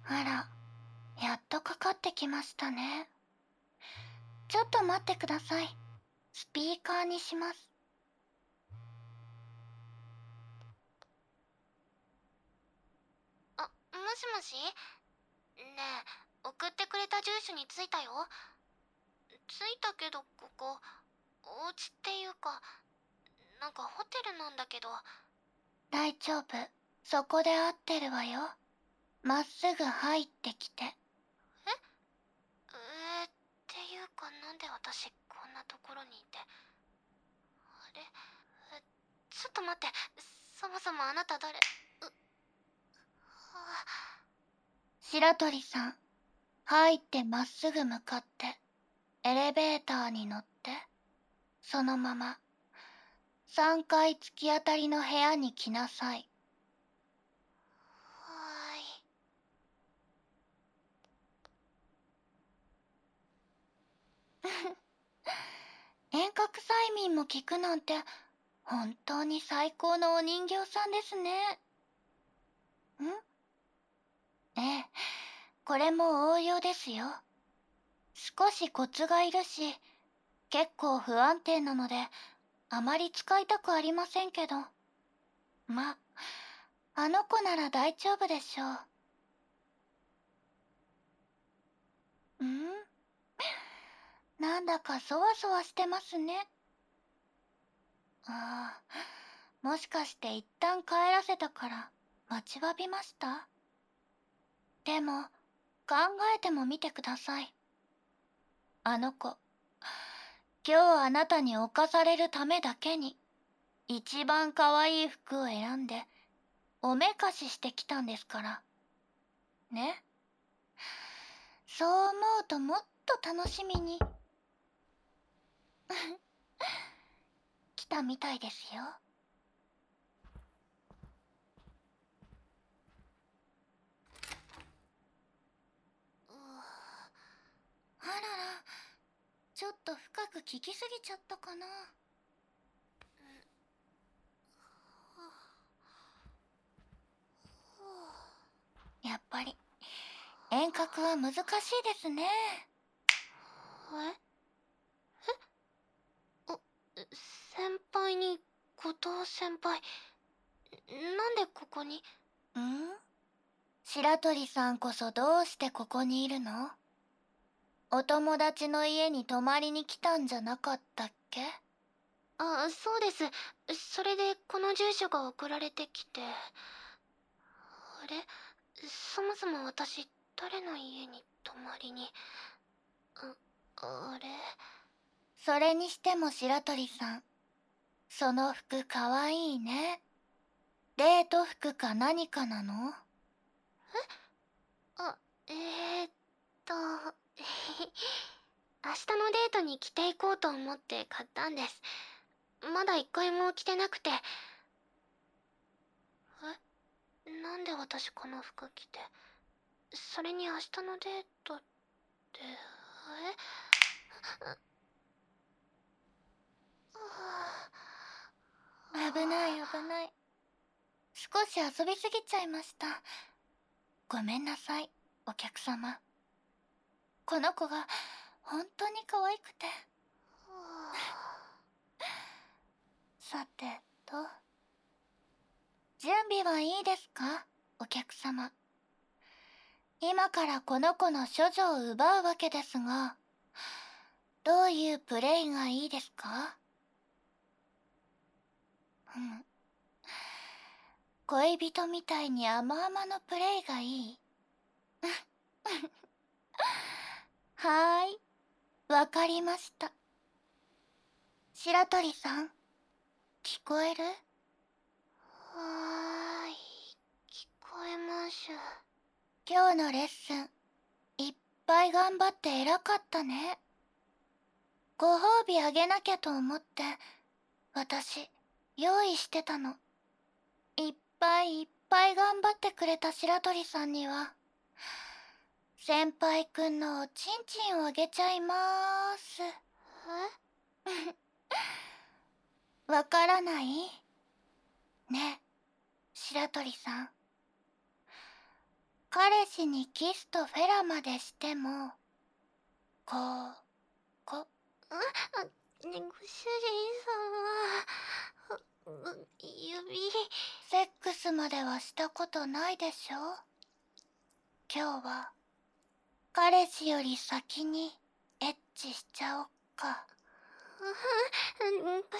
あら、やっとかかってきましたね。ちょっと待ってください。スピーカーにします。 もしもし。ねえ、送ってくれた住所に着いたよ。着いたけど、ここお家っていうか、なんかホテルなんだけど。 大丈夫。そこで合ってるわよ。まっすぐ入ってきて。 っていうか、なんで私こんなところにいて。あれ、ちょっと待って。そもそもあなた誰？ 白鳥さん、入ってまっすぐ向かって、エレベーターに乗って、そのまま、3階突き当たりの部屋に来なさい。 はーい。 遠隔催眠も聞くなんて、本当に最高のお人形さんですね。ええ、これも応用ですよ。少しコツがいるし、結構不安定なので、あまり使いたくありませんけど。ま、あの子なら大丈夫でしょう。なんだかそわそわしてますね。ああ、もしかして一旦帰らせたから待ちわびました？でも、考えてもみてください。あの子、今日あなたに侵されるためだけに、一番可愛い服を選んで、おめかししてきたんですから。ね。そう思うともっと楽しみに来たみたいですよ。あらら、ちょっと深く聞きすぎちゃったかな。やっぱり遠隔は難しいですね。 先輩に、後藤先輩。なんでここに？ 白鳥さんこそどうしてここにいるの？お友達の家に泊まりに来たんじゃなかったっけ？ そうです。それでこの住所が送られてきて。あれ、そもそも私、誰の家に泊まりに。あれ。 それにしても白鳥さん、その服かわいいね。デート服か何かなの？ あ、えーっと、明日のデートに着ていこうと思って買ったんです。まだ一回も着てなくて。なんで私この服着て。それに明日のデートって、 危ない危ない。少し遊びすぎちゃいました。ごめんなさい、お客様。この子が本当に可愛くて。さてと、準備はいいですか、お客様。今からこの子の処女を奪うわけですが、どういうプレイがいいですか？恋人みたいに甘々のプレイがいい？はーい、わかりました。白鳥さん、聞こえる？ はーい、聞こえます。 今日のレッスン、いっぱい頑張って偉かったね。ご褒美あげなきゃと思って、私、用意してたの。いっぱいいっぱい頑張ってくれた白鳥さんには、先輩くんのおちんちんをあげちゃいまーす。わからない？ねえ、白鳥さん。 彼氏にキスとフェラまでしても、ご主人様、指。 セックスまではしたことないでしょ。今日は彼氏より先にエッチしちゃおっか。 主人様、待って。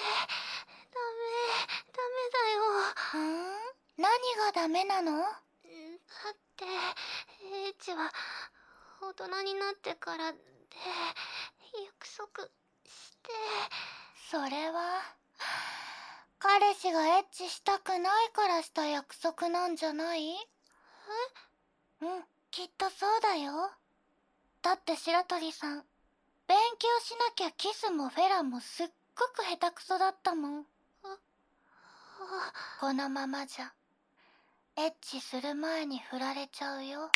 ダメだよ。 何がダメなの？ だって、エッチは大人になってからで約束して。 それは彼氏がエッチしたくないからした約束なんじゃない？きっとそうだよ。だって白鳥さん、勉強しなきゃキスもフェラもすっごく下手くそだったもん。このままじゃエッチする前に振られちゃうよ。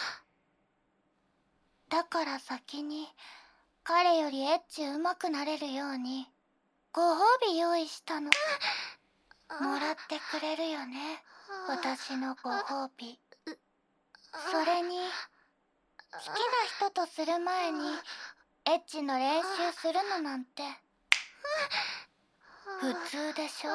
だから先に彼よりエッチ上手くなれるようにご褒美用意したの。もらってくれるよね、私のご褒美。それに好きな人とする前にエッチの練習するのなんて普通でしょ？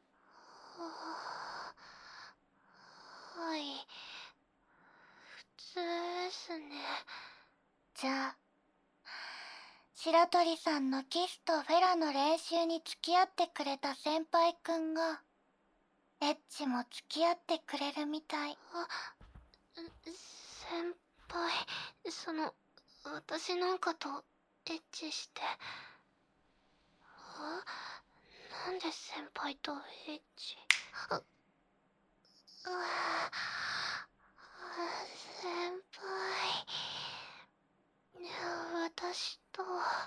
はい、普通ですね。 じゃあ白鳥さんのキスとフェラの練習に付き合ってくれた先輩くんがエッチも付き合ってくれるみたい。 先輩、私なんかとエッチして。なんで先輩とエッチ？先輩、私と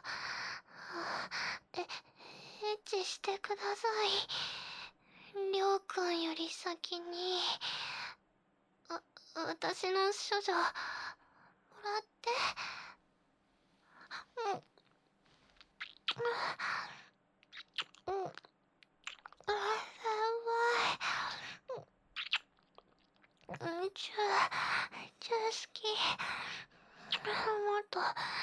エッチしてください。りょうくんより先に。私の処女もらって。チュー好き。もっと。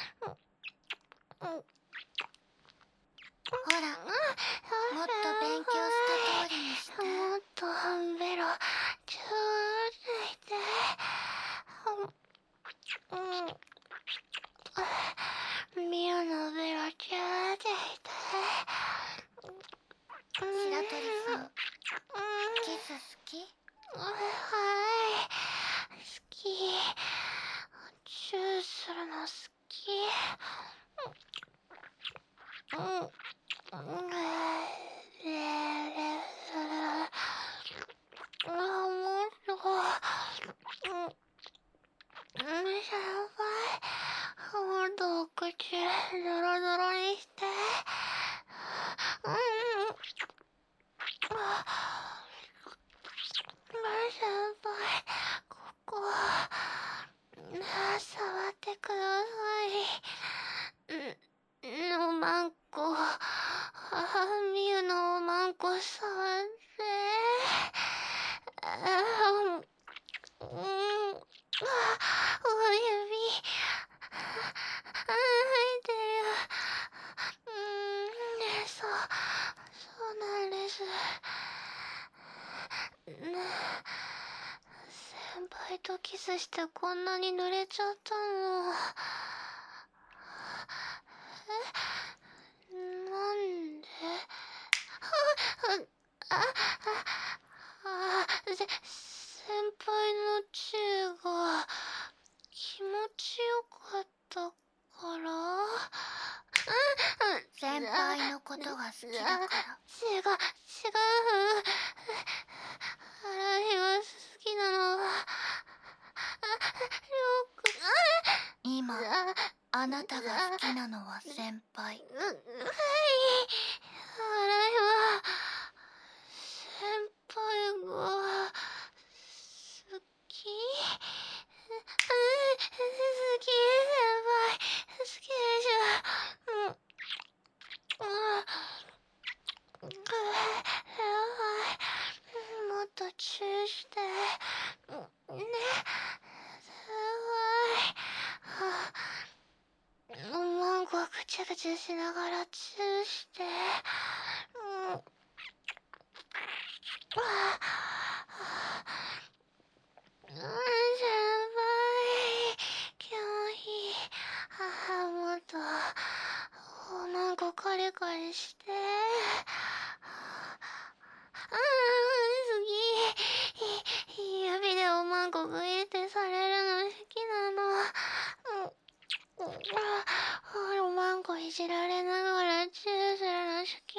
ほら、もっと勉強した通りにして。 もっとベロチューして。ミオのベロチューして。 白鳥さん、キス好き？ はい、好き。チューするの好き。もっと。先輩、もっと口ドロドロにして。先輩、ここ触ってください。おまんこ、みゆのおまんこ触って。お指入ってる。そうなんです。先輩とキスしてこんなに濡れちゃったの。なんで？先輩のチューが気持ちよかったから？ 先輩のことが好きだから。 違う。洗いが好きなのはりょうくん。 今あなたが好きなのは先輩。 はい。洗いは先輩が好き？好き、先輩。好きでしょ。先輩、もっとチューして。 ぐちゅぐちゅしながらチューして、先輩、今日母元おまんこカリカリして、次指でおまんこグイってされるの好きなの。おまんこいじられながらチューするの好き。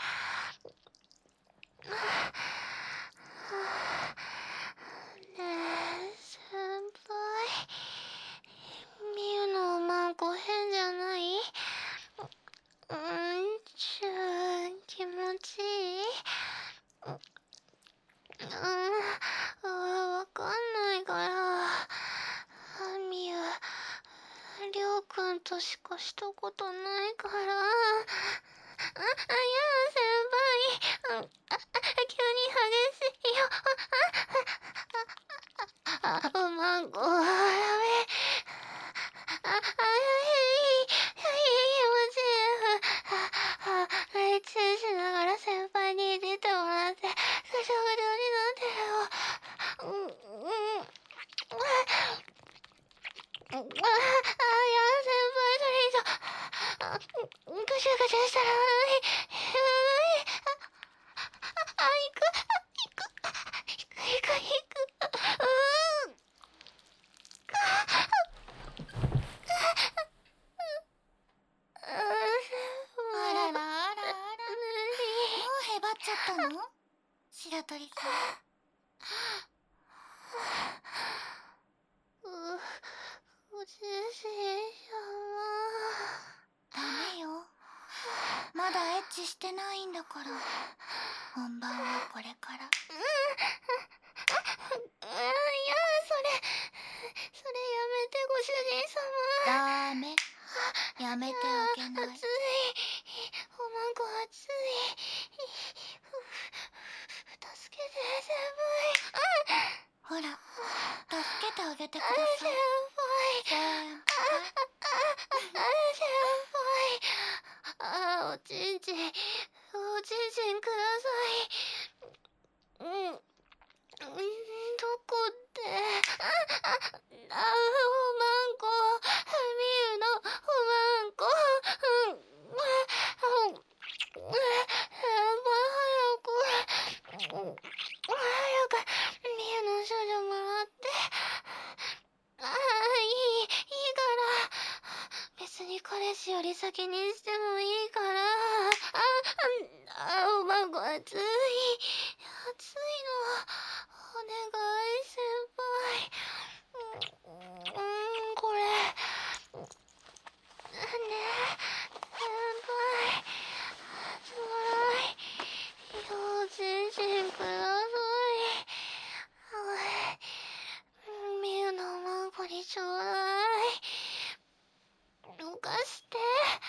ねえ先輩、みゆのおまんこ変じゃない？チュー気持ちいい？わかんないから。みゆ、りょうくんとしかしたことないから。先輩、急に激しいよ。おまんこ、ダメ。チューしながら先輩にいじってもらって、ぐちょぐちょになってるよ。先輩、それ以上、ぐちゅぐちゅしたら、行く。 あららあらあら。もうへばっちゃったの？白鳥さん。 おじいダメよ。まだエッチしてないんだから。本番はこれから。 それやめて、ご主人様。 ダメ。やめてあげない。 熱い。おまんこ熱い。助けて、先ほら、助けてあげてください。 先輩。おちんちんください。どこっておまんこ、みゆのおまんこ。早くみゆの少女もらって。いいから別に彼氏より先にしてもいいから。おまんこ熱いの。お願い先輩。これねえ先輩、つらい。おちんちんください。みゆのおまんこにちょうだい。どかして。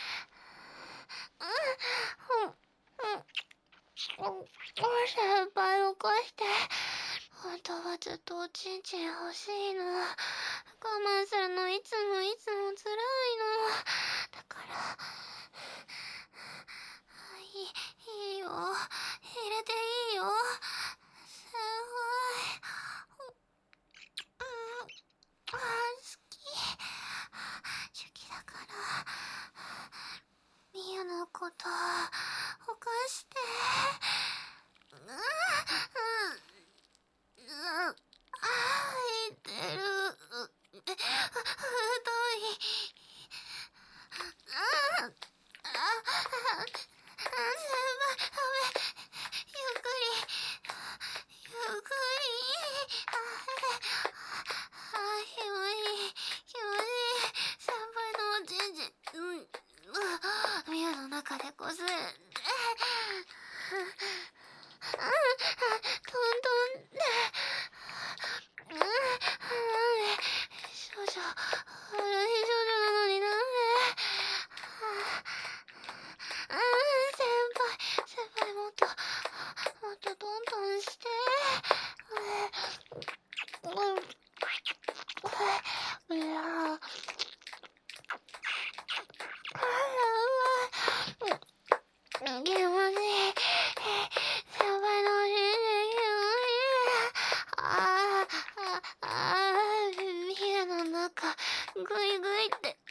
先輩どかして。本当はずっとおちんちん欲しいの。我慢するのいつも辛いの。だからいいよ、入れていいよ先輩。好きだからみゆのことほかして。入ってる。太い。先輩、ゆっくり。気持ちいい。先輩のおちんちん、みゆの中でこする。トントンって。少女、悪い少女なのになんで。先輩もっとトントンして。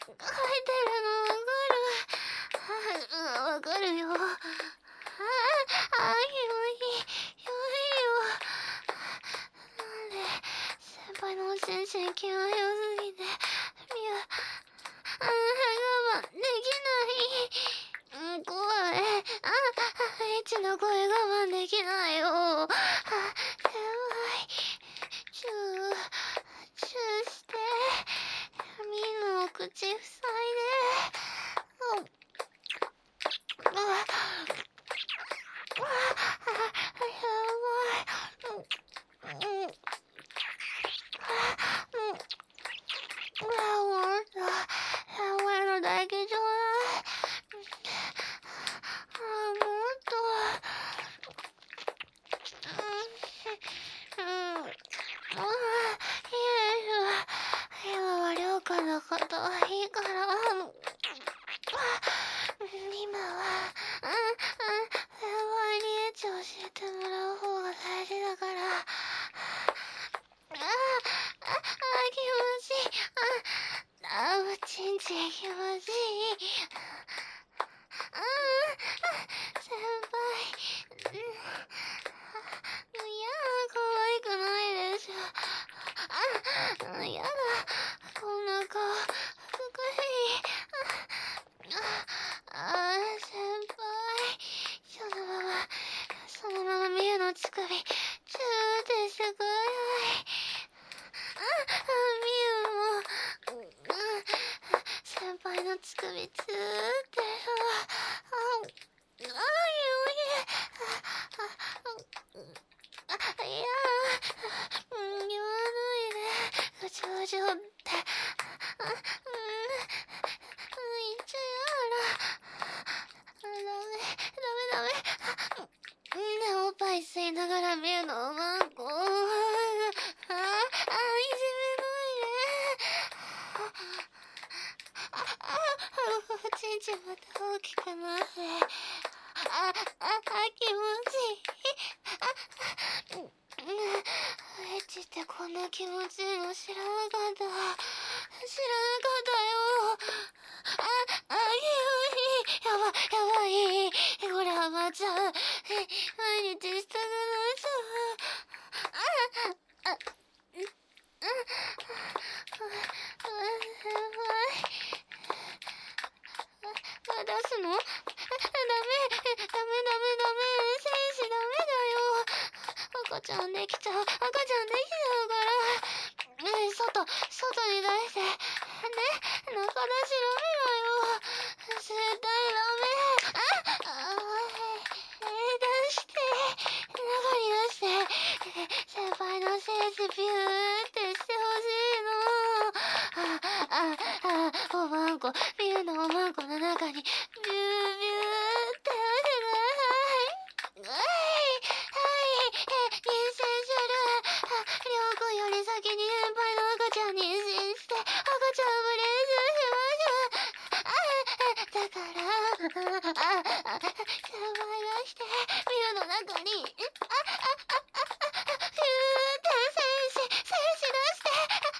書いてるのわかるよ。気持ちよいよ。なんで先輩の先生気が良すぎて我慢できない。怖い。エッチな声我慢できないよ。先輩チューしてみんなを口塞いで。今は涼子のことはいいから。今は先輩にエッチ教えてもらう方が大事だから。気持ちいい。おちんちん気持ちいい。先輩いや可愛くないでしょ。やだ、こんな顔不可いい。先輩そのままミュウの乳首チューってしてください。ミュウも先輩の乳首チューって言わないで。ぐちゅぐちゅって言っちゃダメ。おっぱい吸いながらミュウのおまんこいじめないで。おちんちんまた大きくなって。気持ちいい。エッチってこんな気持ちいいの知らなかったよ。やばい。これハマっちゃう。毎日したくなっちゃう。先輩出すの？ダメ。戦士ダメだよ。赤ちゃんできちゃうから。外に出してね。中出しダメだよ。絶対ダメ。出して中に出して先輩の精子ビューってしてほしいの。おまんこビューのおまんこの中にビューってしてください。妊娠する。涼子より先に先輩の赤ちゃん妊娠して赤ちゃんも練習しましょう。だから先輩がしてミュウの中にピューって精子出して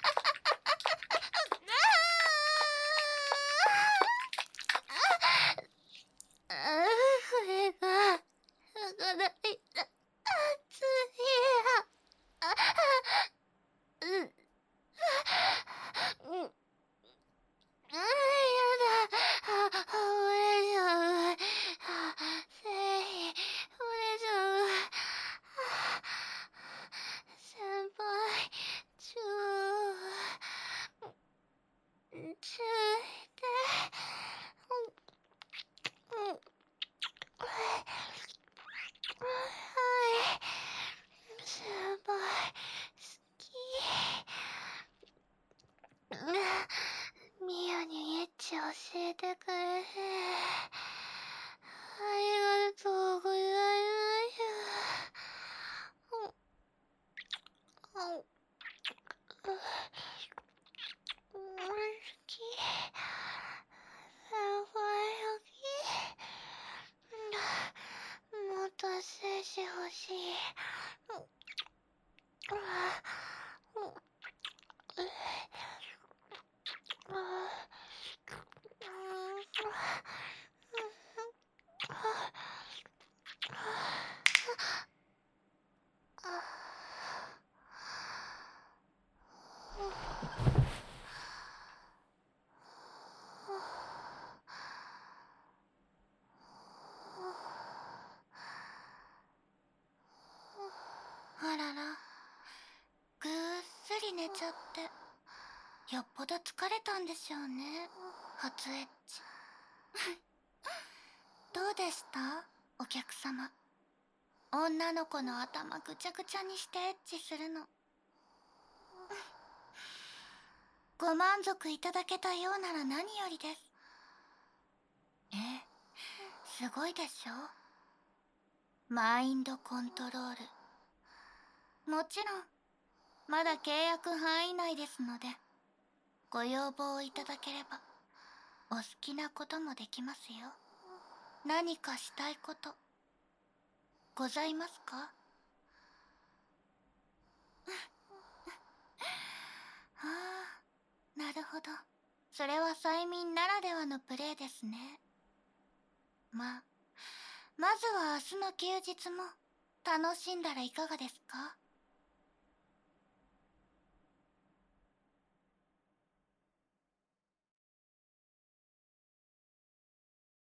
これが赤だい熱い。やだ。折れちゃう。繊維折れちゃう。先輩チューして先輩好き。ミヤにエッチ教えてくれてありがとうございます。好き。先輩好き。もっと精子欲しい。 り寝ちゃって、よっぽど疲れたんでしょうね、初エッチ。どうでした、お客様。女の子の頭ぐちゃぐちゃにしてエッチするの。ご満足いただけたようなら何よりです。すごいでしょ。マインドコントロール。もちろんまだ契約範囲内ですので、ご要望をいただければお好きなこともできますよ。何かしたいことございますか？ああ、なるほど。それは催眠ならではのプレイですね。まずは明日の休日も楽しんだらいかがですか？